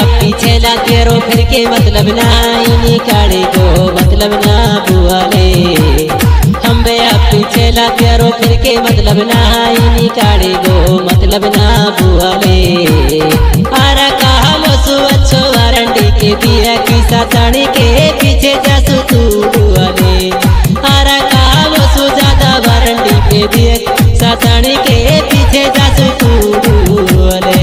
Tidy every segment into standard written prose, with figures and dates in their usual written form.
पीछे ला तेरो फिर के मतलब ना निकाले को मतलब ना बुआले हम बे पीछे ला तेरो फिर के मतलब ना निकाले को मतलब ना बुआले आरा कहा मसु अच्छो वारंटी के बिया की सातानी के पीछे जासु तू बुआले आरा कहा मसु ज्यादा वारंटी के बिया सातानी के पीछे जासु तू बुआले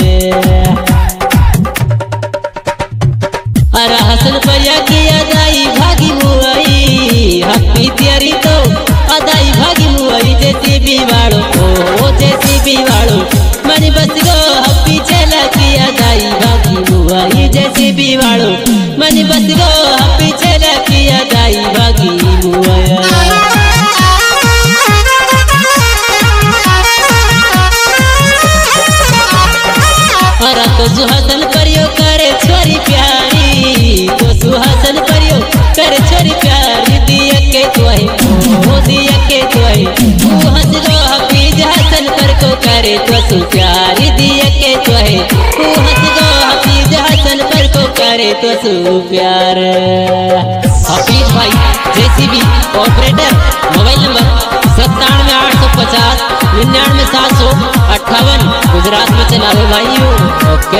अरा हसन परिया की अदाई भागी मुआई हप्पी तेरी तो अदाई भागी मुआई जैसी भी वाड़ो ओ जैसी भी वाड़ो मनी बस गो हप्पी चला की अदाई भागी मुआई जैसी भी वाड़ो मनी बस गो हप्पी चला की अदाई भागी मुआया अरा तो सुहासन परियो करे छोरी प्यारी तो सुहासन परियो करे छोरी प्यारी दिया के तोहे ओ दिया के तोहे तू हंस लो हफीज हसन पर को करे तो सु प्यारी दिया के तोहे तू हंस लो हफीज हसन पर को करे तो सु प्यार हफीज भाई JCB operator mobile number 97 850 99 758 Gujarat में चलावे भाइयों ओके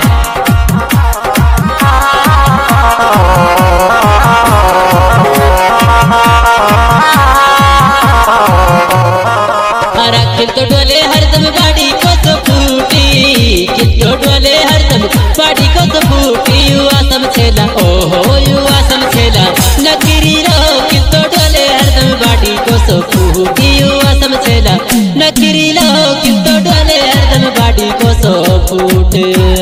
अरे किल तो डोले हरदम बाड़ी को तो फूटी किल तो डोले हरदम बाड़ी को तो फूटी युवा समझेला ओहो युवा समझेला नगरी रो किल तो डोले हरदम बाड़ी को तो फूटी युवा समझेला नगरी लो किल तो डोले हरदम बाड़ी को तो फूट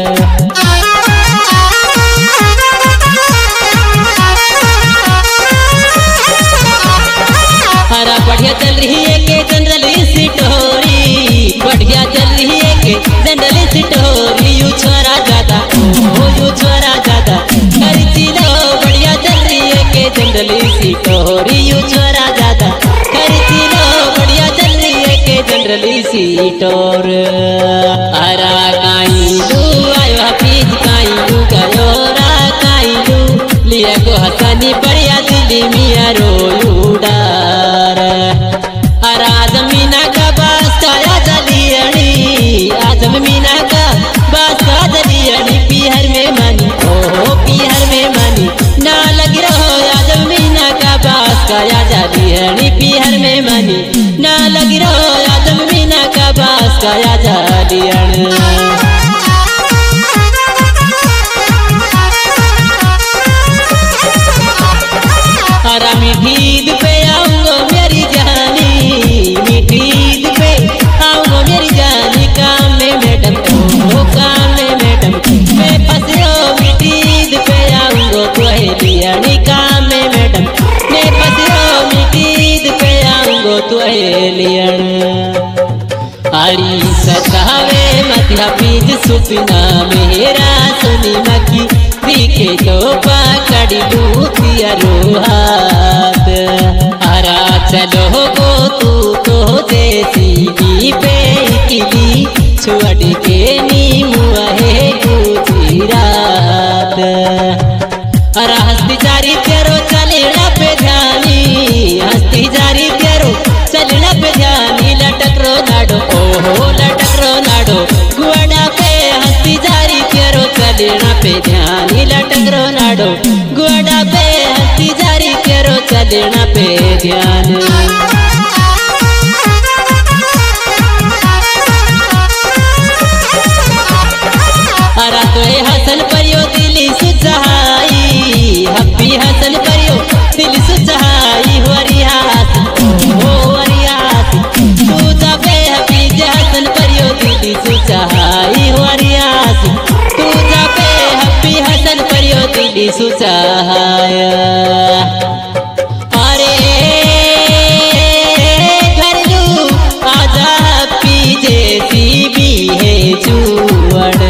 हरा बढ़िया चल रही है के जनरली सिटोरी बढ़िया चल रही है के जनरली सिटोरी यू छोरा ज्यादा ओ यू छोरा ज्यादा खर्ची लो बढ़िया चल रही है के जनरली सिटोरी यू छोरा ज्यादा खर्ची लो बढ़िया चल रही है के जनरली सिटोर अरा काइलू आयो हफीज काइलू गयो रा काइलू लिया को हसनी बढ़िया दिल्ली मिया रोयू डार आजम मीना का बास्ता जलियणी आजम मीना का बास्ता जलियणी पीहर में मनी ओ पीहर में मनी ना लग रहो आजम मीना का बास्ता जलियणी पीहर में मनी ना लग रहो आजम मीना का बास्ता जलियणी हरा मीठीद पे आऊंगो मेरी जानी मीठीद पे आऊंगो मेरी जानी काम में मैडम ओ काम में मैडम मैं फंसो मीठीद पे आऊंगो तुहे लियानी काम में मैडम मैं फंसो मीठीद पे आऊंगो तुहे लियान आरी सतावे मत हफीज सुपना मेरा सुनी मकी दिखे तो पकड़ी लूतिया रोहात अरा चलो गो तू तो जैसी पे किली छुअड़ के नीमुआ है गुजरात अरा हस्ती जारी तेरो चलना पे ध्यानी हस्ती जारी तेरो चलना पे ध्यानी लटक रो नाडो ओहो लटक रो नाडो गुआड़ा पे हस्ती जारी तेरो चलना पे ध्यानी लटक रो नाडो गुआड़ा पे हस्ती जारी तेरो चलना पे ध्यान अरा तो हसन परियो दिली सुचहाई हब्बी हसन परियो दिली सुचहाई वरियास ओ वरियास तू जाबे हब्बी हसन परियो दिली सुचहाई वरियास तू जाबे हब्बी हसन परियो दिली सुचहाया अरे घरलू आजा हब्बी जैसी भी है जुअड़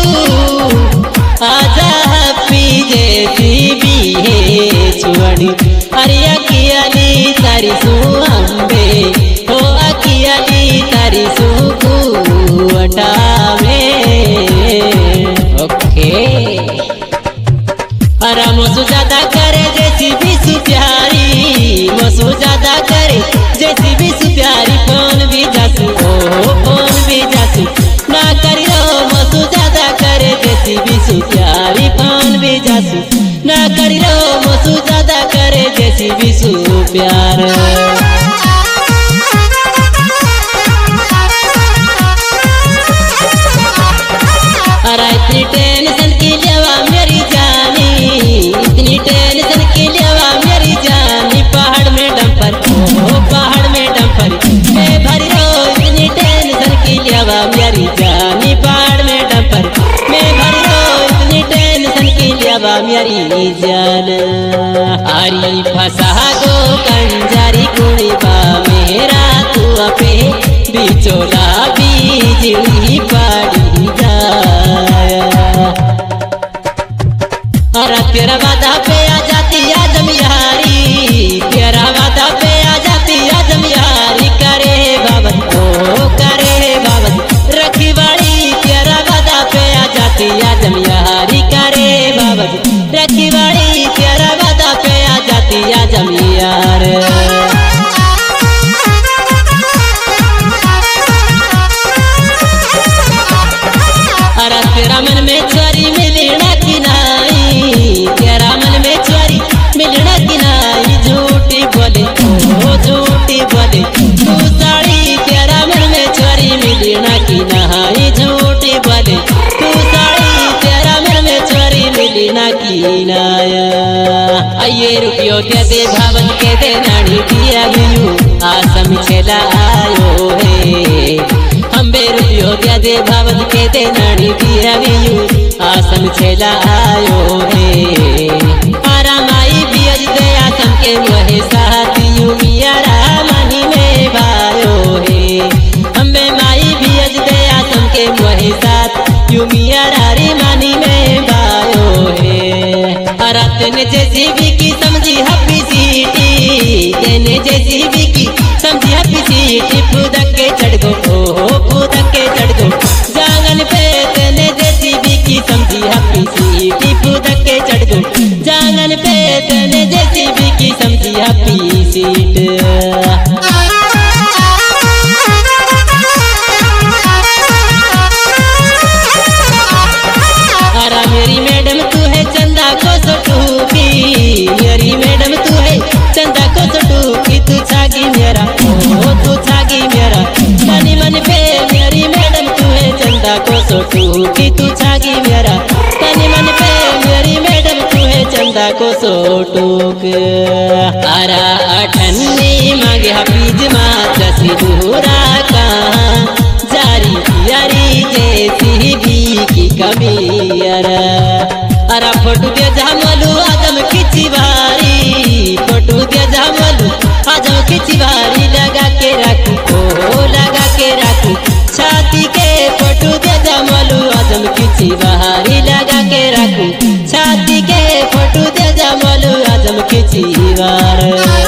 आजा हप्पी जैसी भी है छुअड़ी तारी सु अंबे हो अकियाली तारी सु कुवटावे ओके अरे मोसू ज्यादा करे जैसी भी सु प्यारी मोसू ज्यादा करे जैसी भी सु प्यारी फोन भी जासू ओ फोन भी जासू ना करी रो मोसू ज्यादा करे जैसी भी सु प्यारी फोन भी जासू ना करी रो मोसू ज्यादा करे जैसी भी सु प्यार अरे इतनी टेंशन की लेवा मेरी जानी इतनी टेंशन की लेवा मेरी जानी पहाड़ में डंपर ओ पहाड़ में डंपर मैं भरी रो इतनी टेंशन की लेवा मेरी जानी पहाड़ में डंपर मैं भरी रो इतनी टेंशन की लेवा मेरी जान हरी फसा गो कंजारी कुड़ी बा मेरा तू अपे बिचोला बिजली पड़ी जाया अरे तेरा वादा पे आ जाती आजम यारी तेरा वादा पे आ जाती आजम यारी करे बाबन ओ करे बाबन रखी बाड़ी तेरा वादा पे आ जाती आजम यारी करे बाबन रखी बाड़ी तेरा वादा पे आ जाती आजम यार अरे तेरा मन में चोरी मिलना की नाई तेरा मन में चोरी मिलना की नाई झूठी बोले ओ झूठी बोले तू साड़ी तेरा मन में चोरी मिलना की नाई झूठी बोले तू साड़ी तेरा मन में चोरी मिलना की नाया आइए रुपयो दे दे भावन के दे नानी दिया गयू आसम छेला आयो है अंबे रुपयो दे दे भावन के दे नानी दिया गयू आसम छेला आयो है आरा माई बियज दे आसम के मोहे साथ यू मिया रामानी में भायो है अंबे माई बियज दे आसम के मोहे साथ यू मिया रारी मानी में भायो है अरा तेने जैसी भी की समझी हपी सीटी तेने जैसी भी की समझी हपी सीटी फूदक के चढ़ गो ओ फूदक के चढ़ गो जांगन पे तेने जैसी भी की समझी हपी सीटी फूदक के चढ़ गो जांगन पे तेने जैसी भी की समझी हपी सीट अरे मेरी मैडम तू है चंदा को सटूकी मेरी मैडम तू है चंदा को सटूकी तू छागी मेरा ओ तू छागी मेरा मनी मन पे मेरी मैडम तू है चंदा को सटूकी तू छागी मेरा तनी मन पे मेरी मैडम तू है चंदा को सटूक आरा अठन्नी मांगे हफीज माँ दसी दूरा कहाँ जारी यारी जैसी भी की कमी अरा फोटो दे जामलू आजम खिची भारी फोटो दे जामलू आजम खिची भारी लगा के रखू ओ लगा के रखू छाती के फोटो दे जामलू आजम खिची भारी लगा के रखू छाती के फोटो दे जामलू आजम खिची भार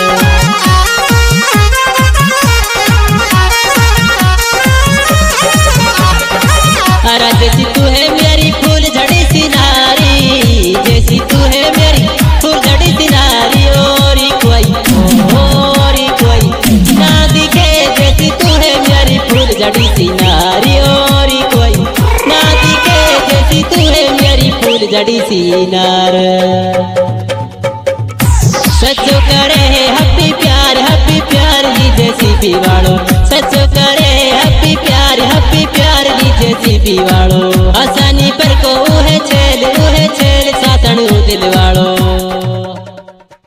अरे जैसी तू है मेरी फूल झड़ी सी नारी जैसी तू है मेरी फूल झड़ी सी नारी और कोई ना दिखे जैसी तू है मेरी फूल झड़ी सी नारी और कोई ना दिखे जैसी तू है मेरी फूल झड़ी सी नार सचो करे हप्पी प्यार ली जैसी भी वालों सचो करे हप्पी प्यार ली जैसी भी वालों